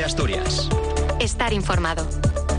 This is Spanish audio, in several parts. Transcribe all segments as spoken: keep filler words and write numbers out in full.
Asturias. Estar informado.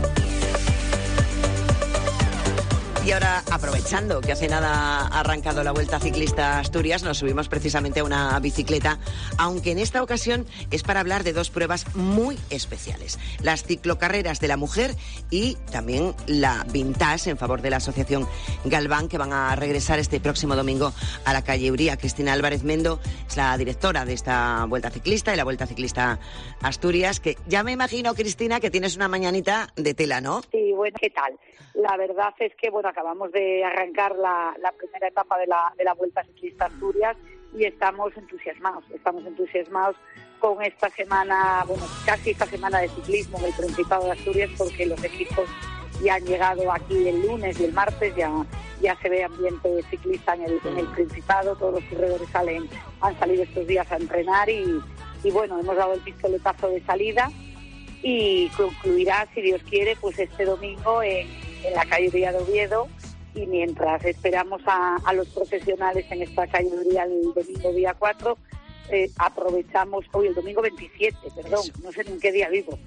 Y ahora, aprovechando que hace nada ha arrancado la Vuelta Ciclista Asturias, nos subimos precisamente a una bicicleta, aunque en esta ocasión es para hablar de dos pruebas muy especiales. Las ciclocarreras de la mujer y también la Vintage en favor de la Asociación Galván, que van a regresar este próximo domingo a la calle Uría. Cristina Álvarez Mendo es la directora de esta Vuelta Ciclista, de la Vuelta Ciclista Asturias, que ya me imagino, Cristina, que tienes una mañanita de tela, ¿no? Sí, bueno, ¿qué tal? La verdad es que, bueno, acabamos de arrancar la, la primera etapa de la, de la Vuelta Ciclista Asturias y estamos entusiasmados, estamos entusiasmados con esta semana, bueno, casi esta semana de ciclismo en el Principado de Asturias, porque los equipos ya han llegado aquí el lunes y el martes, ya ya se ve ambiente ciclista en el, en el Principado, todos los corredores salen, han salido estos días a entrenar y, y bueno, hemos dado el pistoletazo de salida y concluirá, si Dios quiere, pues este domingo en, en la calle Uría de Oviedo, y mientras esperamos a, a los profesionales en esta calle Uría el domingo día cuatro, eh, aprovechamos, hoy el domingo veintisiete, perdón, no sé en qué día vivo,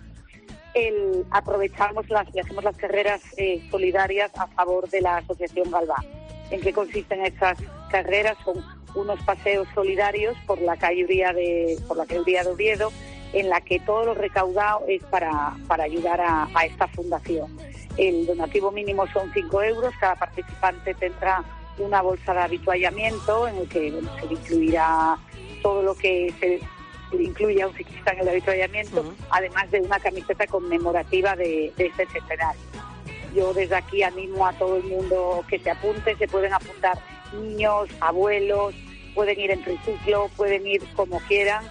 el, aprovechamos las y hacemos las carreras eh, solidarias a favor de la Asociación Galván. ¿En qué consisten estas carreras? Son unos paseos solidarios por la calle Uría de, por la calle Uría de Oviedo, en la que todo lo recaudado es para, para ayudar a, a esta fundación. El donativo mínimo son cinco euros, cada participante tendrá una bolsa de avituallamiento en el que bueno, se incluirá todo lo que se incluye a un ciclista en el avituallamiento, uh-huh. además de una camiseta conmemorativa de, de este centenario. Yo desde aquí animo a todo el mundo que se apunte, se pueden apuntar niños, abuelos, pueden ir en triciclo, pueden ir como quieran.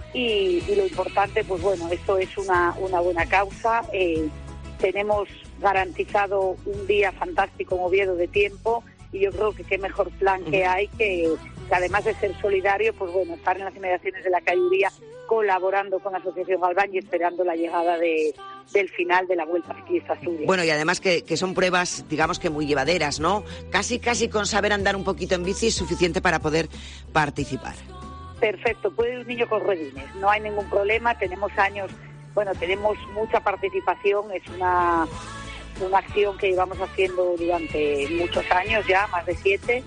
Y, y lo importante, pues bueno, esto es una, una buena causa. Eh, tenemos garantizado un día fantástico en Oviedo de tiempo y yo creo que qué mejor plan que hay que, que además de ser solidario, pues bueno, estar en las inmediaciones de la calle Uría colaborando con la Asociación Galván y esperando la llegada de, del final de la Vuelta Ciclista Asturias. Bueno, y además que, que son pruebas, digamos que muy llevaderas, ¿no? Casi, casi con saber andar un poquito en bici es suficiente para poder participar. Perfecto, puede ir un niño con ruedines, no hay ningún problema, tenemos años, bueno, tenemos mucha participación, es una, una acción que llevamos haciendo durante muchos años ya, más de siete,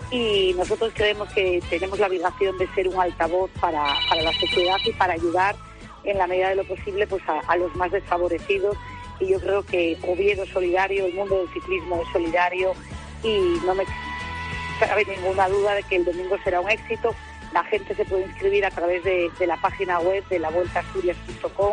y nosotros creemos que tenemos la obligación de ser un altavoz para, para la sociedad y para ayudar en la medida de lo posible pues a, a los más desfavorecidos, y yo creo que Oviedo es solidario, el mundo del ciclismo es solidario y no me cabe ninguna duda de que el domingo será un éxito. La gente se puede inscribir a través de, de la página web de la vuelta asturias punto com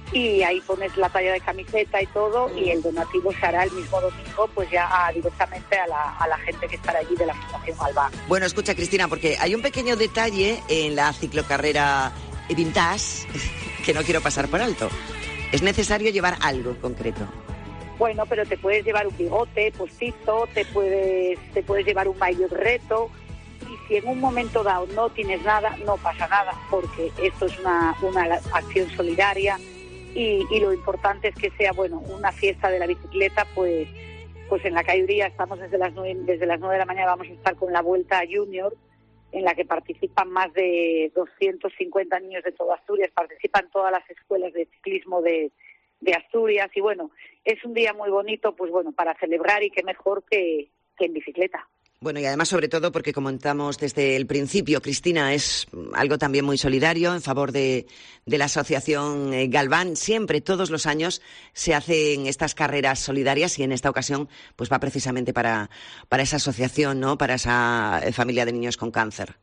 y ahí pones la talla de camiseta y todo, y el donativo se hará el mismo domingo pues ya a, directamente a la, a la gente que estará allí de la Fundación Galván. Bueno, escucha, Cristina, porque hay un pequeño detalle en la ciclocarrera Vintage que no quiero pasar por alto. Es necesario llevar algo concreto. Bueno, pero te puedes llevar un bigote postizo, te puedes, te puedes llevar un maillot reto. Y si en un momento dado no tienes nada, no pasa nada, porque esto es una, una acción solidaria y, y lo importante es que sea, bueno, una fiesta de la bicicleta, pues pues en la calle Uría estamos desde las nueve, desde las nueve de la mañana, vamos a estar con la Vuelta Junior, en la que participan más de doscientos cincuenta niños de toda Asturias, participan todas las escuelas de ciclismo de, de Asturias, y bueno, es un día muy bonito, pues bueno, para celebrar, y qué mejor que, que en bicicleta. Bueno, y además, sobre todo, porque comentamos desde el principio, Cristina, es algo también muy solidario en favor de, de la Asociación Galván. Siempre, todos los años, se hacen estas carreras solidarias y en esta ocasión pues va precisamente para, para esa asociación, ¿no? Para esa familia de niños con cáncer.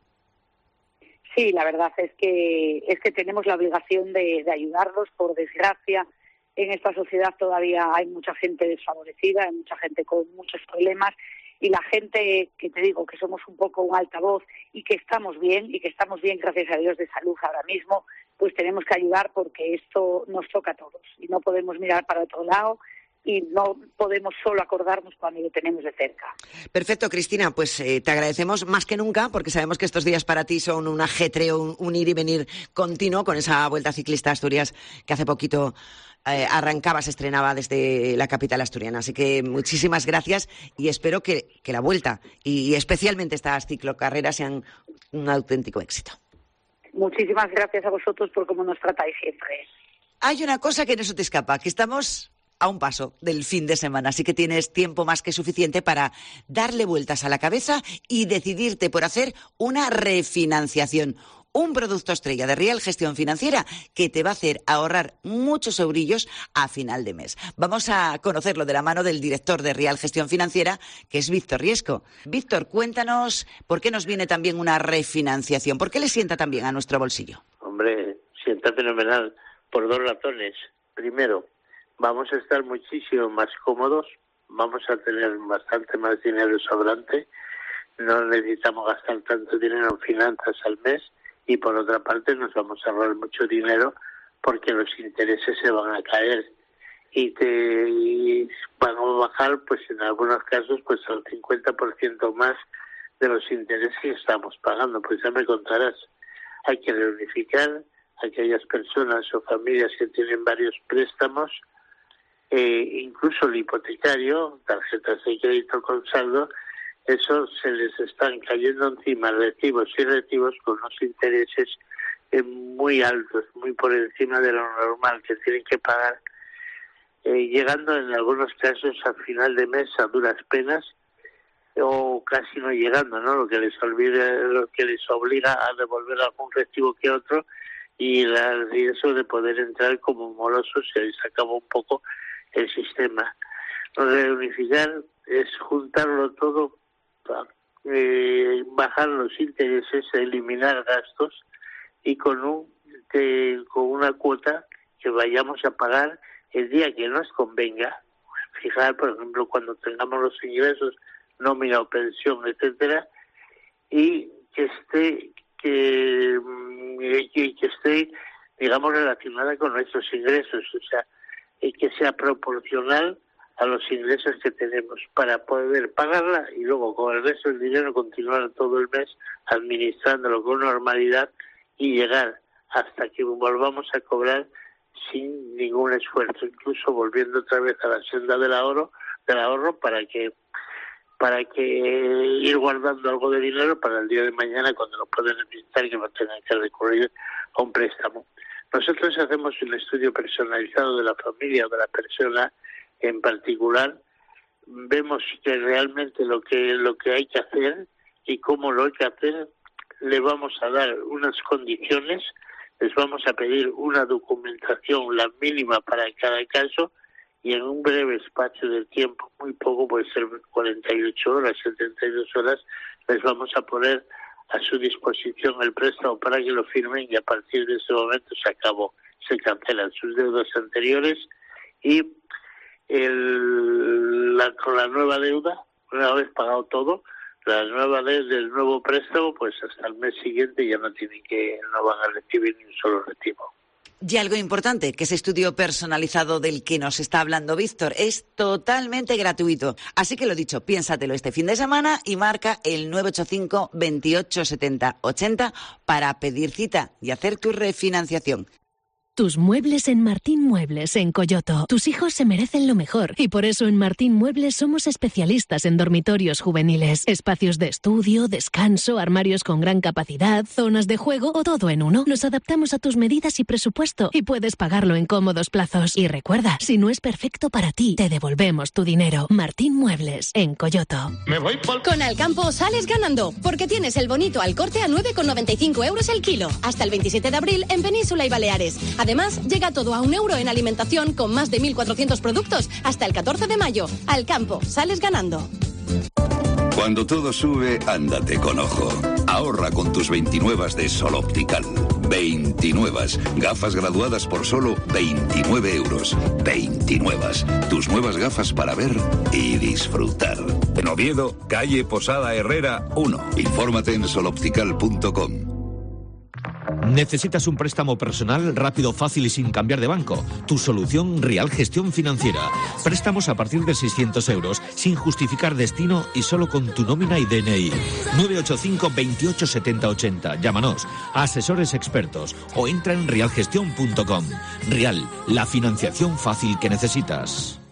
Sí, la verdad es que es que tenemos la obligación de, de ayudarlos. Por desgracia, en esta sociedad todavía hay mucha gente desfavorecida, hay mucha gente con muchos problemas. Y la gente, que te digo, que somos un poco un altavoz y que estamos bien, y que estamos bien, gracias a Dios, de salud ahora mismo, pues tenemos que ayudar porque esto nos toca a todos. Y no podemos mirar para otro lado y no podemos solo acordarnos cuando lo tenemos de cerca. Perfecto, Cristina, pues eh, te agradecemos más que nunca, porque sabemos que estos días para ti son un ajetreo, un, un ir y venir continuo con esa Vuelta Ciclista Asturias que hace poquito Eh, arrancaba, se estrenaba desde la capital asturiana. Así que muchísimas gracias y espero que, que la vuelta y, y especialmente estas ciclocarreras sean un auténtico éxito. Muchísimas gracias a vosotros por cómo nos tratáis siempre. hay una cosa que no se te escapa, que estamos a un paso del fin de semana, así que tienes tiempo más que suficiente para darle vueltas a la cabeza y decidirte por hacer una refinanciación. Un producto estrella de Rial Gestión Financiera que te va a hacer ahorrar muchos eurillos a final de mes. Vamos a conocerlo de la mano del director de Rial Gestión Financiera, que es Víctor Riesco. Víctor, cuéntanos por qué nos viene también una refinanciación. ¿Por qué le sienta también a nuestro bolsillo? Hombre, sienta fenomenal por dos razones. Primero, vamos a estar muchísimo más cómodos, vamos a tener bastante más dinero sobrante, no necesitamos gastar tanto dinero en finanzas al mes. Y por otra parte nos vamos a ahorrar mucho dinero porque los intereses se van a caer y te y van a bajar, pues en algunos casos, pues al cincuenta por ciento más de los intereses que estamos pagando. Pues ya me contarás, hay que reunificar a aquellas personas o familias que tienen varios préstamos, eh, incluso el hipotecario, tarjetas de crédito con saldo. Eso se les están cayendo encima recibos y recibos con unos intereses eh, muy altos, muy por encima de lo normal que tienen que pagar, eh, llegando en algunos casos a final de mes a duras penas o casi no llegando, ¿no? Lo que les olvida, lo que les obliga a devolver algún recibo que otro y el riesgo de poder entrar como morosos, y ahí se acaba un poco el sistema. Reunificar es juntarlo todo, Eh, bajar los intereses, eliminar gastos y con un que, con una cuota que vayamos a pagar el día que nos convenga. Fijar, por ejemplo, cuando tengamos los ingresos, nómina o pensión, etcétera, y que esté que, que, que esté, digamos, relacionada con nuestros ingresos, o sea, que sea proporcional a los ingresos que tenemos para poder pagarla y luego con el resto del dinero continuar todo el mes administrándolo con normalidad y llegar hasta que volvamos a cobrar sin ningún esfuerzo, incluso volviendo otra vez a la senda del ahorro, del ahorro para que para que ir guardando algo de dinero para el día de mañana cuando lo puedan necesitar y que no tengan que recurrir a un préstamo. Nosotros hacemos un estudio personalizado de la familia o de la persona en particular, vemos que realmente lo que lo que hay que hacer y cómo lo hay que hacer, le vamos a dar unas condiciones, les vamos a pedir una documentación, la mínima para cada caso, y en un breve espacio de tiempo, muy poco, puede ser cuarenta y ocho horas, setenta y dos horas, les vamos a poner a su disposición el préstamo para que lo firmen y a partir de ese momento se acabó, se cancelan sus deudas anteriores y El, la, con la nueva deuda, una vez pagado todo, la nueva deuda del nuevo préstamo, pues hasta el mes siguiente ya no tienen que, no van a recibir ni un solo recibo. Y algo importante, que ese estudio personalizado del que nos está hablando Víctor es totalmente gratuito. Así que lo dicho, piénsatelo este fin de semana y marca el nueve ocho cinco, veintiocho, setenta, ochenta para pedir cita y hacer tu refinanciación. Tus muebles en Martín Muebles, en Coyoto. Tus hijos se merecen lo mejor y por eso en Martín Muebles somos especialistas en dormitorios juveniles. Espacios de estudio, descanso, armarios con gran capacidad, zonas de juego o todo en uno. Nos adaptamos a tus medidas y presupuesto y puedes pagarlo en cómodos plazos. Y recuerda, si no es perfecto para ti, te devolvemos tu dinero. Martín Muebles, en Coyoto. Me voy por... Con Alcampo sales ganando, porque tienes el bonito al corte a nueve con noventa y cinco euros el kilo. Hasta el veintisiete de abril en Península y Baleares. Además, llega todo a un euro en alimentación con más de mil cuatrocientos productos hasta el catorce de mayo. Alcampo, sales ganando. Cuando todo sube, ándate con ojo. Ahorra con tus veintinuevas de Sol Optical. veintinuevas. Gafas graduadas por solo veintinueve euros. veintinuevas. Tus nuevas gafas para ver y disfrutar. En Oviedo, calle Posada Herrera uno. Infórmate en sol optical punto com. ¿Necesitas un préstamo personal rápido, fácil y sin cambiar de banco? Tu solución, Rial Gestión Financiera. Préstamos a partir de seiscientos euros, sin justificar destino y solo con tu nómina y D N I. nueve ocho cinco, veintiocho, setenta, ochenta. Llámanos a asesores expertos o entra en rial gestión punto com. Rial, la financiación fácil que necesitas.